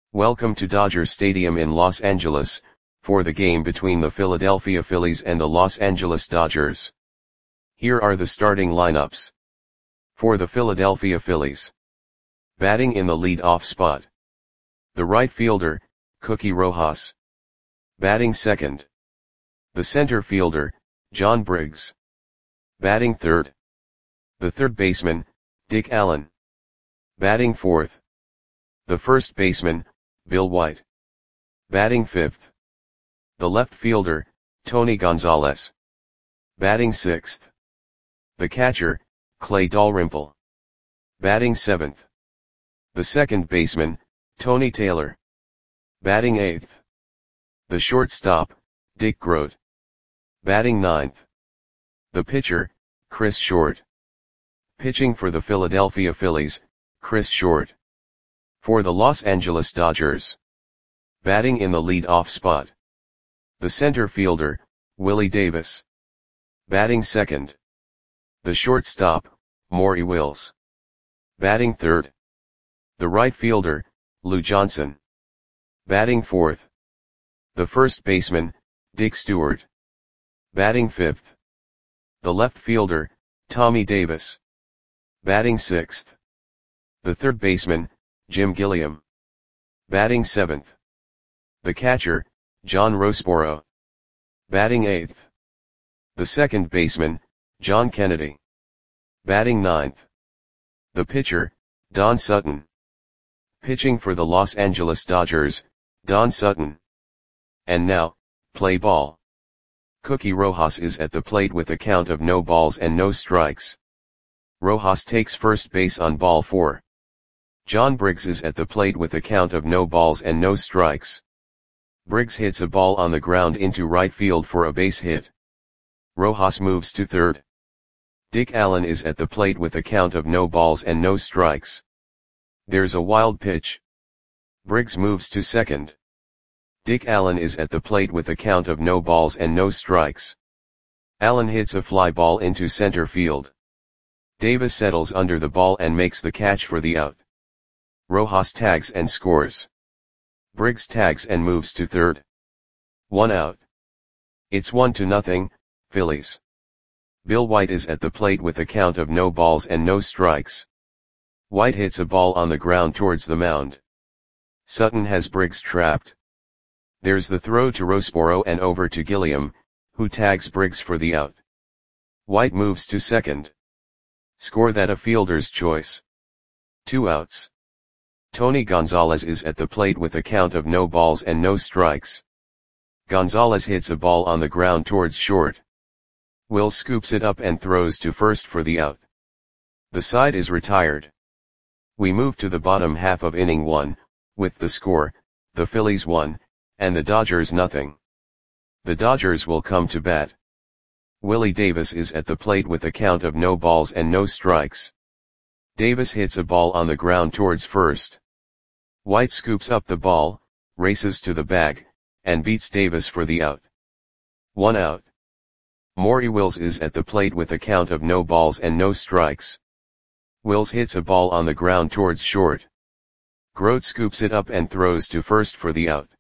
Welcome to Dodger Stadium in Los Angeles, for the game between the Philadelphia Phillies and the Los Angeles Dodgers. Here are the starting lineups. For the Philadelphia Phillies. Batting in the lead-off spot. The right fielder, Cookie Rojas. Batting second. The center fielder, John Briggs. Batting third. The third baseman, Dick Allen. Batting fourth. The first baseman, Bill White. Batting fifth. The left fielder, Tony Gonzalez. Batting sixth. The catcher, Clay Dalrymple. Batting seventh. The second baseman, Tony Taylor. Batting eighth. The shortstop, Dick Groat. Batting ninth. The pitcher, Chris Short. Pitching for the Philadelphia Phillies, Chris Short. For the Los Angeles Dodgers. Batting in the lead-off spot. The center fielder, Willie Davis. Batting second. The shortstop, Maury Wills. Batting third. The right fielder, Lou Johnson. Batting fourth. The first baseman, Dick Stewart. Batting fifth. The left fielder, Tommy Davis. Batting sixth. The third baseman, Jim Gilliam. Batting seventh. The catcher, John Roseboro. Batting eighth. The second baseman, John Kennedy. Batting ninth. The pitcher, Don Sutton. Pitching for the Los Angeles Dodgers, Don Sutton. And now, play ball. Cookie Rojas is at the plate with a count of no balls and no strikes. Rojas takes first base on ball 4. John Briggs is at the plate with a count of no balls and no strikes. Briggs hits a ball on the ground into right field for a base hit. Rojas moves to third. Dick Allen is at the plate with a count of no balls and no strikes. There's a wild pitch. Briggs moves to second. Dick Allen is at the plate with a count of no balls and no strikes. Allen hits a fly ball into center field. Davis settles under the ball and makes the catch for the out. Rojas tags and scores. Briggs tags and moves to third. 1 out. It's 1-0, Phillies. Bill White is at the plate with a count of no balls and no strikes. White hits a ball on the ground towards the mound. Sutton has Briggs trapped. There's the throw to Roseboro and over to Gilliam, who tags Briggs for the out. White moves to second. Score that a fielder's choice. 2 outs. Tony Gonzalez is at the plate with a count of no balls and no strikes. Gonzalez hits a ball on the ground towards short. Wills scoops it up and throws to first for the out. The side is retired. We move to the bottom half of inning 1, with the score, the Phillies 1, and the Dodgers 0. The Dodgers will come to bat. Willie Davis is at the plate with a count of no balls and no strikes. Davis hits a ball on the ground towards first. White scoops up the ball, races to the bag, and beats Davis for the out. 1 out. Maury Wills is at the plate with a count of no balls and no strikes. Wills hits a ball on the ground towards short. Groat scoops it up and throws to first for the out.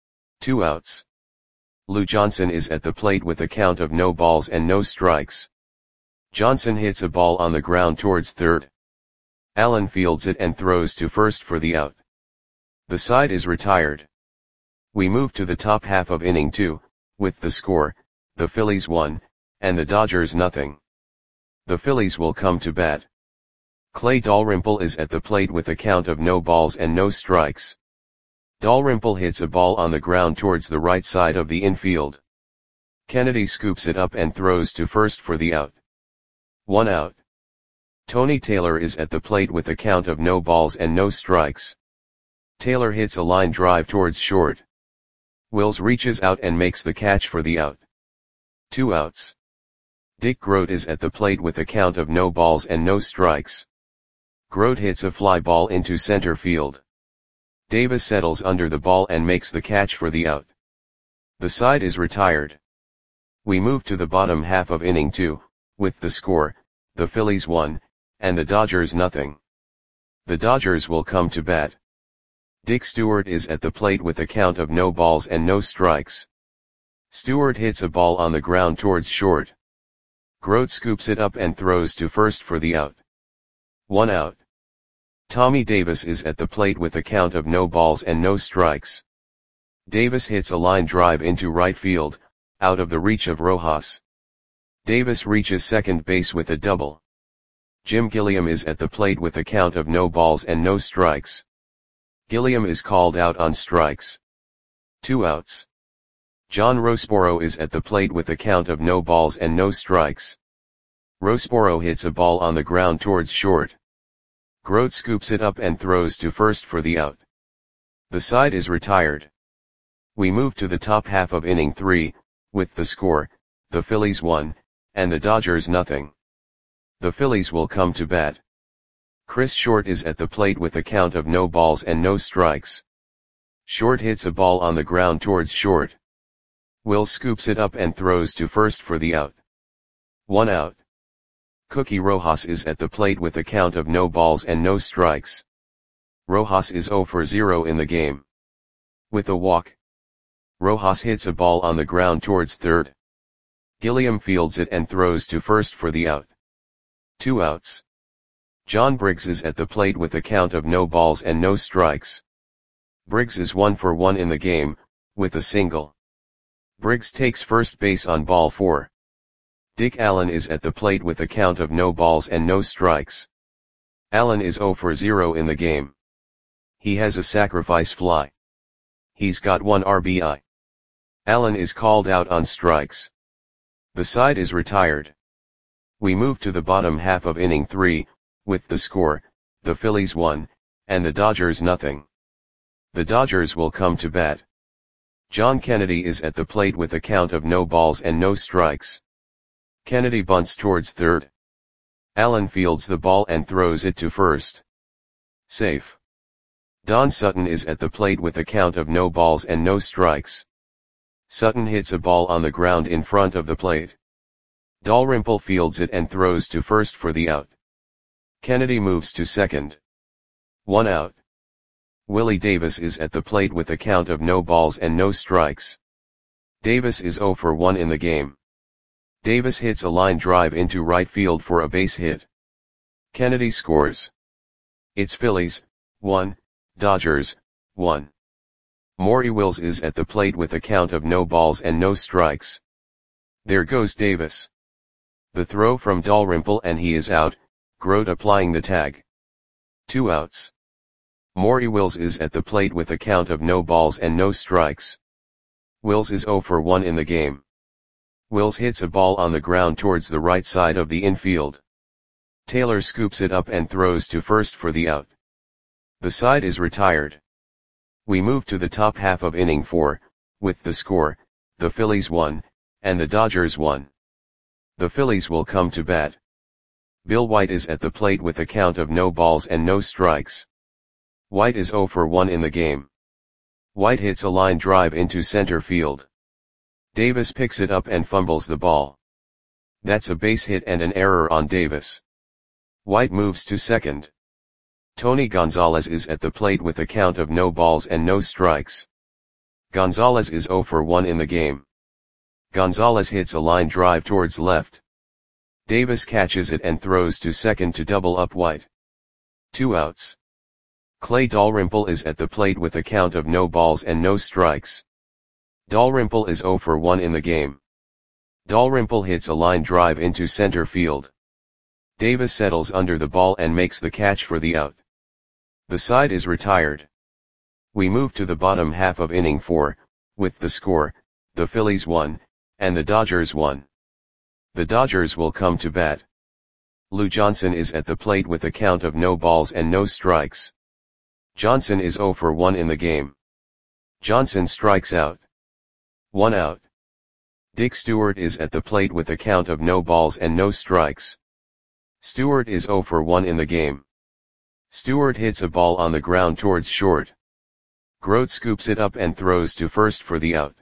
2 outs. Lou Johnson is at the plate with a count of no balls and no strikes. Johnson hits a ball on the ground towards third. Allen fields it and throws to first for the out. The side is retired. We move to the top half of inning 2, with the score, the Phillies 1, and the Dodgers 0. The Phillies will come to bat. Clay Dalrymple is at the plate with a count of no balls and no strikes. Dalrymple hits a ball on the ground towards the right side of the infield. Kennedy scoops it up and throws to first for the out. 1 out. Tony Taylor is at the plate with a count of no balls and no strikes. Taylor hits a line drive towards short. Wills reaches out and makes the catch for the out. 2 outs. Dick Groat is at the plate with a count of no balls and no strikes. Groat hits a fly ball into center field. Davis settles under the ball and makes the catch for the out. The side is retired. We move to the bottom half of inning 2, with the score, the Phillies 1, and the Dodgers 0. The Dodgers will come to bat. Dick Stewart is at the plate with a count of no balls and no strikes. Stewart hits a ball on the ground towards short. Grote scoops it up and throws to first for the out. 1 out. Tommy Davis is at the plate with a count of no balls and no strikes. Davis hits a line drive into right field, out of the reach of Rojas. Davis reaches second base with a double. Jim Gilliam is at the plate with a count of no balls and no strikes. Gilliam is called out on strikes. 2 outs. John Roseboro is at the plate with a count of no balls and no strikes. Roseboro hits a ball on the ground towards short. Grote scoops it up and throws to first for the out. The side is retired. We move to the top half of inning 3, with the score, the Phillies 1, and the Dodgers nothing. The Phillies will come to bat. Chris Short is at the plate with a count of no balls and no strikes. Short hits a ball on the ground towards short. Wills scoops it up and throws to first for the out. 1 out. Cookie Rojas is at the plate with a count of no balls and no strikes. Rojas is 0 for 0 in the game. With a walk, Rojas hits a ball on the ground towards third. Gilliam fields it and throws to first for the out. 2 outs. John Briggs is at the plate with a count of no balls and no strikes. Briggs is 1 for 1 in the game, with a single. Briggs takes first base on ball 4. Dick Allen is at the plate with a count of no balls and no strikes. Allen is 0 for 0 in the game. He has a sacrifice fly. He's got 1 RBI. Allen is called out on strikes. The side is retired. We move to the bottom half of inning 3, with the score, the Phillies 1, and the Dodgers nothing. The Dodgers will come to bat. John Kennedy is at the plate with a count of no balls and no strikes. Kennedy bunts towards third. Allen fields the ball and throws it to first. Safe. Don Sutton is at the plate with a count of no balls and no strikes. Sutton hits a ball on the ground in front of the plate. Dalrymple fields it and throws to first for the out. Kennedy moves to second. 1 out. Willie Davis is at the plate with a count of no balls and no strikes. Davis is 0 for 1 in the game. Davis hits a line drive into right field for a base hit. Kennedy scores. It's Phillies, 1, Dodgers, 1. Maury Wills is at the plate with a count of no balls and no strikes. There goes Davis. The throw from Dalrymple and he is out, Grote applying the tag. 2 outs. Maury Wills is at the plate with a count of no balls and no strikes. Wills is 0 for 1 in the game. Wills hits a ball on the ground towards the right side of the infield. Taylor scoops it up and throws to first for the out. The side is retired. We move to the top half of inning 4, with the score, the Phillies 1, and the Dodgers 1. The Phillies will come to bat. Bill White is at the plate with a count of no balls and no strikes. White is 0 for 1 in the game. White hits a line drive into center field. Davis picks it up and fumbles the ball. That's a base hit and an error on Davis. White moves to second. Tony Gonzalez is at the plate with a count of no balls and no strikes. Gonzalez is 0 for 1 in the game. Gonzalez hits a line drive towards left. Davis catches it and throws to second to double up White. 2 outs. Clay Dalrymple is at the plate with a count of no balls and no strikes. Dalrymple is 0 for 1 in the game. Dalrymple hits a line drive into center field. Davis settles under the ball and makes the catch for the out. The side is retired. We move to the bottom half of inning 4, with the score, the Phillies 1, and the Dodgers 1. The Dodgers will come to bat. Lou Johnson is at the plate with a count of no balls and no strikes. Johnson is 0 for 1 in the game. Johnson strikes out. 1 out. Dick Stewart is at the plate with a count of no balls and no strikes. Stewart is 0 for 1 in the game. Stewart hits a ball on the ground towards short. Grote scoops it up and throws to first for the out.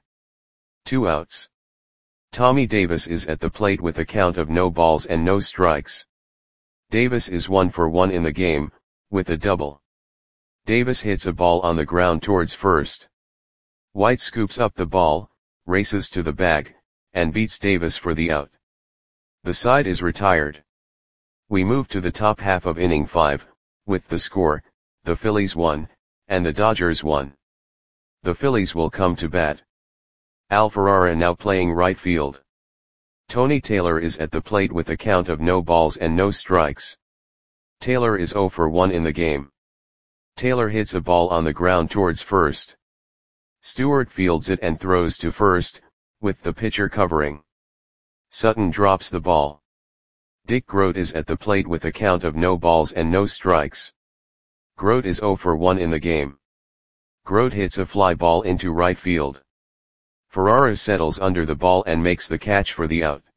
2 outs. Tommy Davis is at the plate with a count of no balls and no strikes. Davis is 1 for 1 in the game, with a double. Davis hits a ball on the ground towards first. White scoops up the ball, races to the bag, and beats Davis for the out. The side is retired. We move to the top half of inning 5, with the score, the Phillies 1, and the Dodgers 1. The Phillies will come to bat. Al Ferrara now playing right field. Tony Taylor is at the plate with a count of no balls and no strikes. Taylor is 0 for 1 in the game. Taylor hits a ball on the ground towards first. Stewart fields it and throws to first, with the pitcher covering. Sutton drops the ball. Dick Groat is at the plate with a count of no balls and no strikes. Groat is 0 for 1 in the game. Groat hits a fly ball into right field. Ferrara settles under the ball and makes the catch for the out.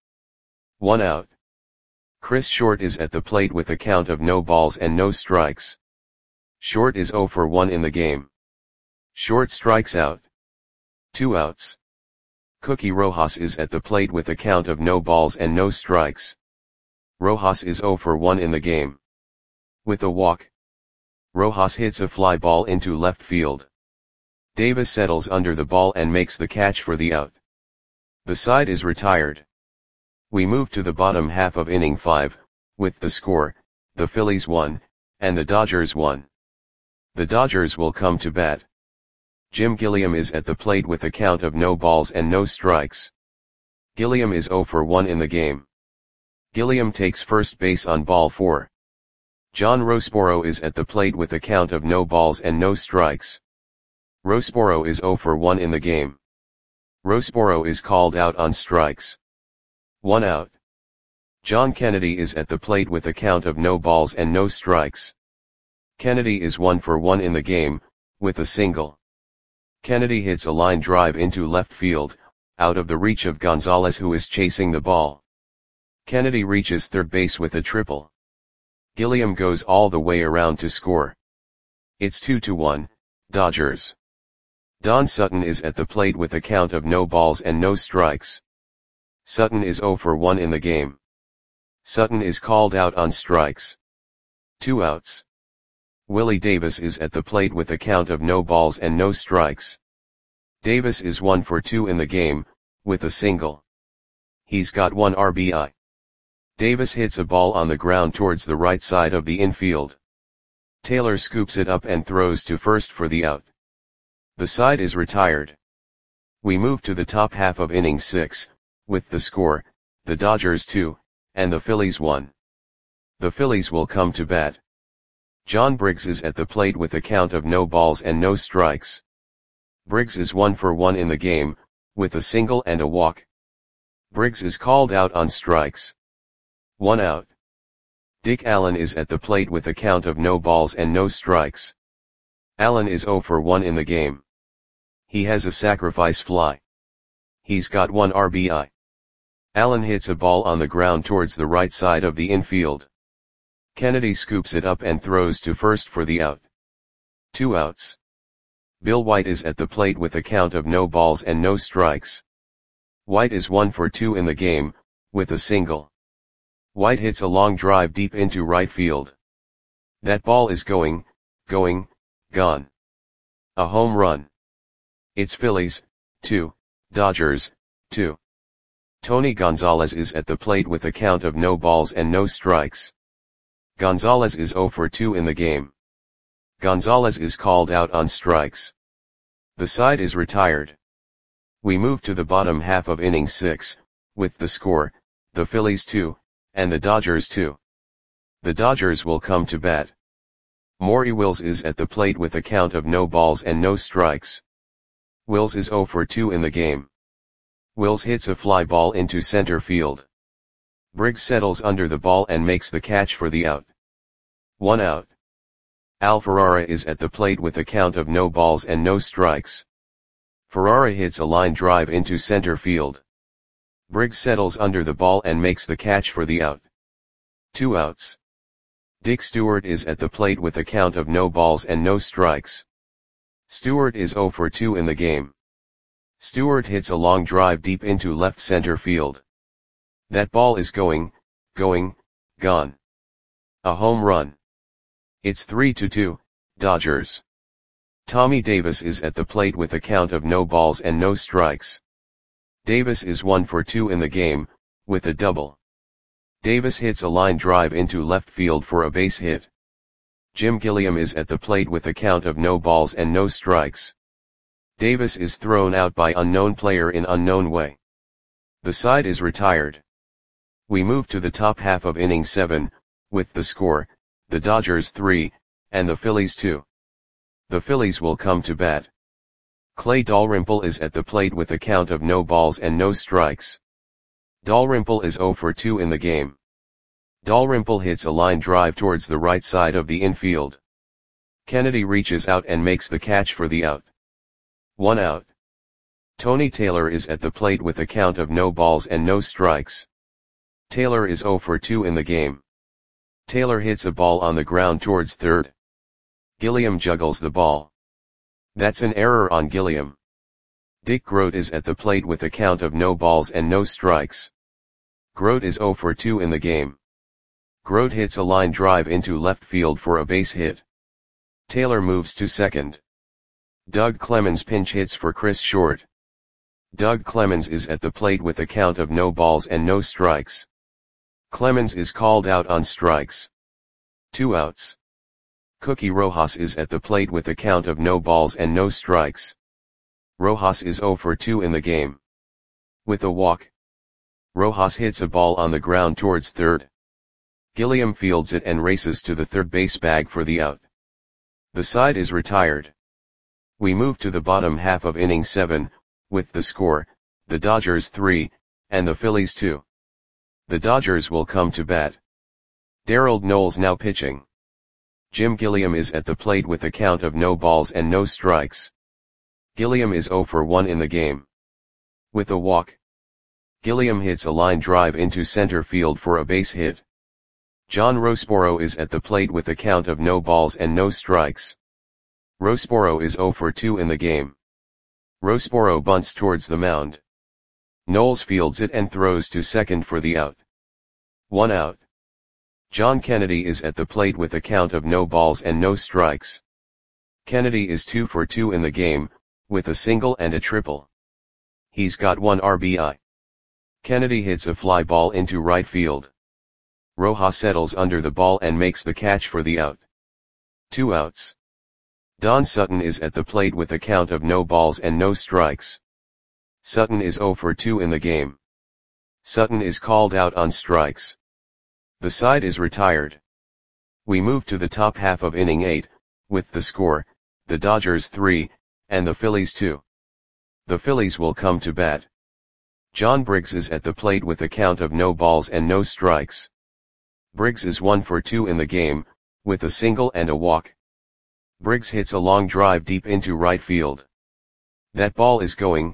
1 out. Chris Short is at the plate with a count of no balls and no strikes. Short is 0 for 1 in the game. Short strikes out. 2 outs. Cookie Rojas is at the plate with a count of no balls and no strikes. Rojas is 0 for 1 in the game. With a walk, Rojas hits a fly ball into left field. Davis settles under the ball and makes the catch for the out. The side is retired. We move to the bottom half of inning 5, with the score, the Phillies 1, and the Dodgers 1. The Dodgers will come to bat. Jim Gilliam is at the plate with a count of no balls and no strikes. Gilliam is 0 for 1 in the game. Gilliam takes first base on ball 4. John Rosporo is at the plate with a count of no balls and no strikes. Rosporo is 0 for 1 in the game. Rosporo is called out on strikes. 1 out. John Kennedy is at the plate with a count of no balls and no strikes. Kennedy is 1 for 1 in the game, with a single. Kennedy hits a line drive into left field, out of the reach of Gonzalez, who is chasing the ball. Kennedy reaches third base with a triple. Gilliam goes all the way around to score. It's 2-1, Dodgers. Don Sutton is at the plate with a count of no balls and no strikes. Sutton is 0 for 1 in the game. Sutton is called out on strikes. 2 outs. Willie Davis is at the plate with a count of no balls and no strikes. Davis is 1 for 2 in the game, with a single. He's got 1 RBI. Davis hits a ball on the ground towards the right side of the infield. Taylor scoops it up and throws to first for the out. The side is retired. We move to the top half of inning 6, with the score, the Dodgers 2, and the Phillies 1. The Phillies will come to bat. John Briggs is at the plate with a count of no balls and no strikes. Briggs is 1 for 1 in the game, with a single and a walk. Briggs is called out on strikes. 1 out. Dick Allen is at the plate with a count of no balls and no strikes. Allen is 0 for 1 in the game. He has a sacrifice fly. He's got 1 RBI. Allen hits a ball on the ground towards the right side of the infield. Kennedy scoops it up and throws to first for the out. 2 outs. Bill White is at the plate with a count of no balls and no strikes. White is 1 for 2 in the game, with a single. White hits a long drive deep into right field. That ball is going, gone. A home run. It's Phillies, 2, Dodgers, 2. Tony Gonzalez is at the plate with a count of no balls and no strikes. Gonzalez is 0 for 2 in the game. Gonzalez is called out on strikes. The side is retired. We move to the bottom half of inning 6, with the score, the Phillies 2, and the Dodgers 2. The Dodgers will come to bat. Maury Wills is at the plate with a count of no balls and no strikes. Wills is 0 for 2 in the game. Wills hits a fly ball into center field. Briggs settles under the ball and makes the catch for the out. 1 out. Al Ferrara is at the plate with a count of no balls and no strikes. Ferrara hits a line drive into center field. Briggs settles under the ball and makes the catch for the out. 2 outs. Dick Stewart is at the plate with a count of no balls and no strikes. Stewart is 0 for 2 in the game. Stewart hits a long drive deep into left center field. That ball is going, gone. A home run. It's 3-2, Dodgers. Tommy Davis is at the plate with a count of no balls and no strikes. Davis is 1 for 2 in the game, with a double. Davis hits a line drive into left field for a base hit. Jim Gilliam is at the plate with a count of no balls and no strikes. Davis is thrown out by unknown player in unknown way. The side is retired. We move to the top half of inning 7, with the score, the Dodgers 3, and the Phillies 2. The Phillies will come to bat. Clay Dalrymple is at the plate with a count of no balls and no strikes. Dalrymple is 0 for 2 in the game. Dalrymple hits a line drive towards the right side of the infield. Kennedy reaches out and makes the catch for the out. 1 out. Tony Taylor is at the plate with a count of no balls and no strikes. Taylor is 0 for 2 in the game. Taylor hits a ball on the ground towards third. Gilliam juggles the ball. That's an error on Gilliam. Dick Grote is at the plate with a count of no balls and no strikes. Grote is 0 for 2 in the game. Grote hits a line drive into left field for a base hit. Taylor moves to second. Doug Clemens pinch hits for Chris Short. Doug Clemens is at the plate with a count of no balls and no strikes. Clemens is called out on strikes. 2 outs. Cookie Rojas is at the plate with a count of no balls and no strikes. Rojas is 0 for 2 in the game. With a walk. Rojas hits a ball on the ground towards third. Gilliam fields it and races to the third base bag for the out. The side is retired. We move to the bottom half of inning 7, with the score, the Dodgers 3, and the Phillies 2. The Dodgers will come to bat. Darrell Knowles now pitching. Jim Gilliam is at the plate with a count of no balls and no strikes. Gilliam is 0 for 1 in the game. With a walk. Gilliam hits a line drive into center field for a base hit. John Roseboro is at the plate with a count of no balls and no strikes. Roseboro is 0 for 2 in the game. Roseboro bunts towards the mound. Knowles fields it and throws to second for the out. 1 out. John Kennedy is at the plate with a count of no balls and no strikes. Kennedy is 2 for 2 in the game, with a single and a triple. He's got 1 RBI. Kennedy hits a fly ball into right field. Rojas settles under the ball and makes the catch for the out. 2 outs. Don Sutton is at the plate with a count of no balls and no strikes. Sutton is 0 for 2 in the game. Sutton is called out on strikes. The side is retired. We move to the top half of inning 8, with the score, the Dodgers 3, and the Phillies 2. The Phillies will come to bat. John Briggs is at the plate with a count of no balls and no strikes. Briggs is 1 for 2 in the game, with a single and a walk. Briggs hits a long drive deep into right field. That ball is gone.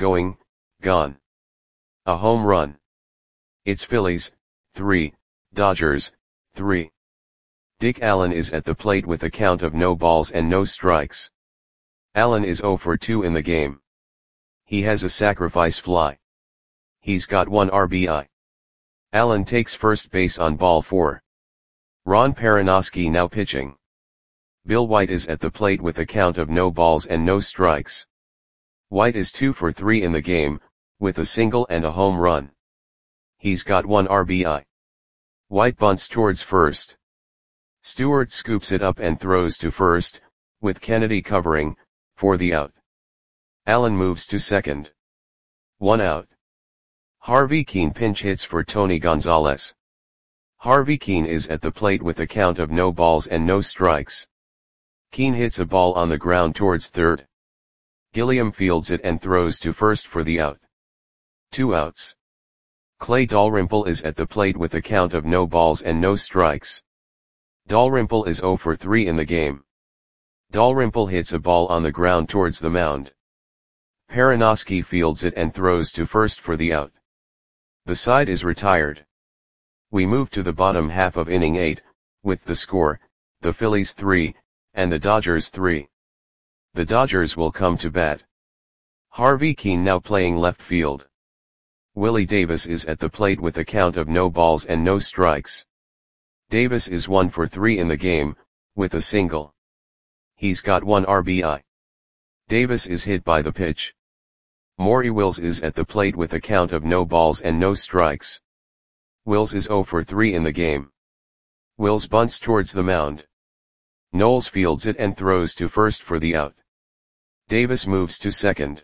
A home run. It's Phillies, 3, Dodgers, 3. Dick Allen is at the plate with a count of no balls and no strikes. Allen is 0 for 2 in the game. He has a sacrifice fly. He's got 1 RBI. Allen takes first base on ball 4. Ron Perranoski now pitching. Bill White is at the plate with a count of no balls and no strikes. White is 2 for 3 in the game, with a single and a home run. He's got 1 RBI. White bunts towards first. Stewart scoops it up and throws to first, with Kennedy covering, for the out. Allen moves to second. 1 out. Harvey Keene pinch hits for Tony Gonzalez. Harvey Keene is at the plate with a count of no balls and no strikes. Keene hits a ball on the ground towards third. Gilliam fields it and throws to first for the out. 2 outs. Clay Dalrymple is at the plate with a count of no balls and no strikes. Dalrymple is 0 for 3 in the game. Dalrymple hits a ball on the ground towards the mound. Perranoski fields it and throws to first for the out. The side is retired. We move to the bottom half of inning 8, with the score, the Phillies 3, and the Dodgers 3. The Dodgers will come to bat. Harvey Keene now playing left field. Willie Davis is at the plate with a count of no balls and no strikes. Davis is 1 for 3 in the game, with a single. He's got 1 RBI. Davis is hit by the pitch. Maury Wills is at the plate with a count of no balls and no strikes. Wills is 0 for 3 in the game. Wills bunts towards the mound. Knowles fields it and throws to first for the out. Davis moves to second.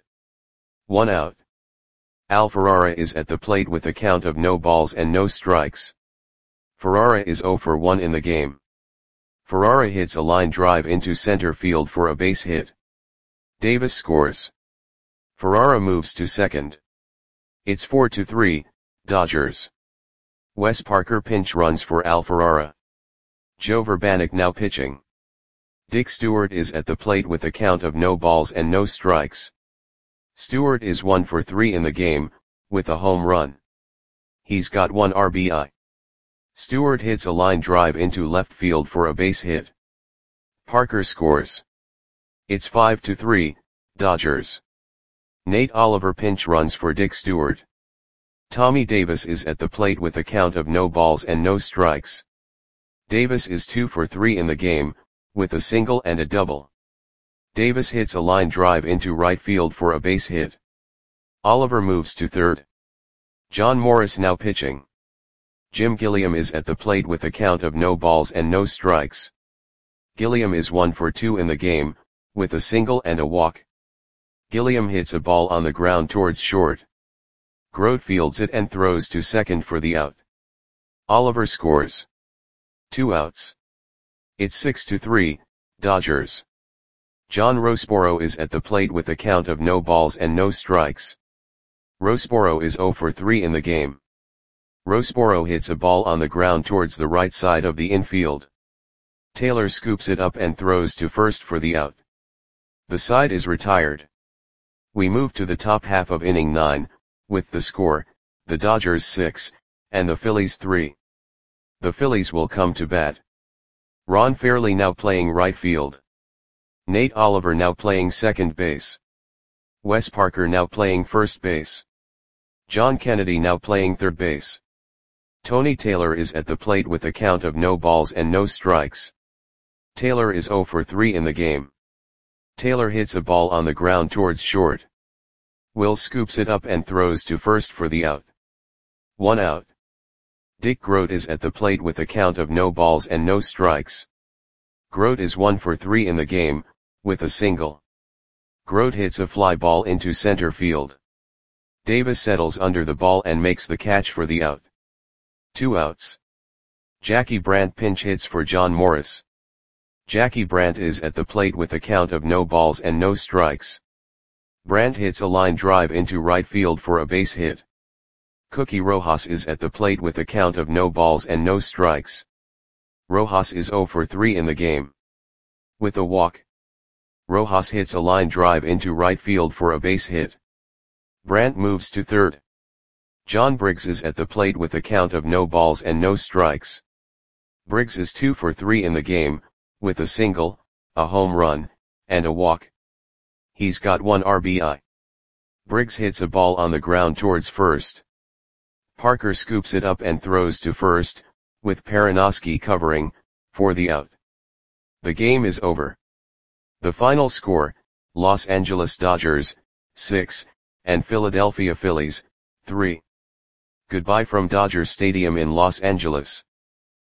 1 out. Al Ferrara is at the plate with a count of no balls and no strikes. Ferrara is 0 for 1 in the game. Ferrara hits a line drive into center field for a base hit. Davis scores. Ferrara moves to second. It's 4-3, Dodgers. Wes Parker pinch runs for Al Ferrara. Joe Vrbanek now pitching. Dick Stewart is at the plate with a count of no balls and no strikes. Stewart is 1 for 3 in the game, with a home run. He's got 1 RBI. Stewart hits a line drive into left field for a base hit. Parker scores. It's 5-3, Dodgers. Nate Oliver pinch runs for Dick Stewart. Tommy Davis is at the plate with a count of no balls and no strikes. Davis is 2 for 3 in the game, with a single and a double. Davis hits a line drive into right field for a base hit. Oliver moves to third. John Morris now pitching. Jim Gilliam is at the plate with a count of no balls and no strikes. Gilliam is 1 for 2 in the game, with a single and a walk. Gilliam hits a ball on the ground towards short. Grote fields it and throws to second for the out. Oliver scores. 2 outs. It's 6-3, Dodgers. John Roseboro is at the plate with a count of no balls and no strikes. Roseboro is 0 for 3 in the game. Roseboro hits a ball on the ground towards the right side of the infield. Taylor scoops it up and throws to first for the out. The side is retired. We move to the top half of inning 9, with the score, the Dodgers 6, and the Phillies 3. The Phillies will come to bat. Ron Fairly now playing right field. Nate Oliver now playing second base. Wes Parker now playing first base. John Kennedy now playing third base. Tony Taylor is at the plate with a count of no balls and no strikes. Taylor is 0 for 3 in the game. Taylor hits a ball on the ground towards short. Will scoops it up and throws to first for the out. 1 out. Dick Grote is at the plate with a count of no balls and no strikes. Grote is 1 for 3 in the game, with a single. Grote hits a fly ball into center field. Davis settles under the ball and makes the catch for the out. 2 outs. Jackie Brandt pinch hits for John Morris. Jackie Brandt is at the plate with a count of no balls and no strikes. Brandt hits a line drive into right field for a base hit. Cookie Rojas is at the plate with a count of no balls and no strikes. Rojas is 0 for 3 in the game. With a walk. Rojas hits a line drive into right field for a base hit. Brandt moves to third. John Briggs is at the plate with a count of no balls and no strikes. Briggs is 2 for 3 in the game, with a single, a home run, and a walk. He's got 1 RBI. Briggs hits a ball on the ground towards first. Parker scoops it up and throws to first, with Peranowski covering, for the out. The game is over. The final score, Los Angeles Dodgers, 6, and Philadelphia Phillies, 3. Goodbye from Dodger Stadium in Los Angeles.